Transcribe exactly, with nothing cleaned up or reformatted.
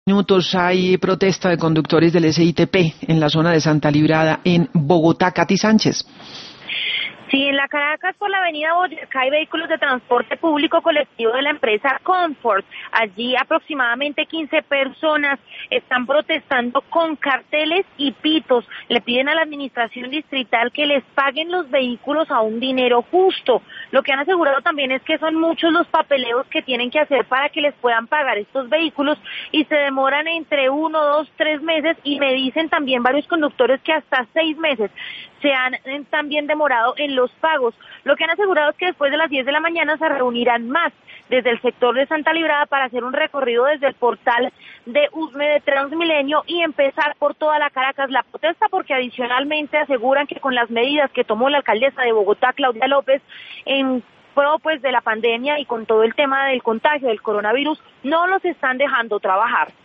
Minutos hay protesta de conductores del S I T P en la zona de Santa Librada, en Bogotá. Katy Sánchez. Sí, en la Caracas, por la avenida Boyacá, hay vehículos de transporte público colectivo de la empresa Comfort. Allí aproximadamente quince personas están protestando con carteles y pitos. Le piden a la administración distrital que les paguen los vehículos a un dinero justo. Lo que han asegurado también es que son muchos los papeleos que tienen que hacer para que les puedan pagar estos vehículos y se demoran entre uno, dos, tres meses, y me dicen también varios conductores que hasta seis meses se han eh, también demorado en los pagos. Lo que han asegurado es que después de las diez de la mañana se reunirán más desde el sector de Santa Librada para hacer un recorrido desde el portal de Usme de Transmilenio y empezar por toda la Caracas la protesta, porque adicionalmente aseguran que con las medidas que tomó la alcaldesa de Bogotá, Claudia López, en pro pues de la pandemia y con todo el tema del contagio del coronavirus, no los están dejando trabajar.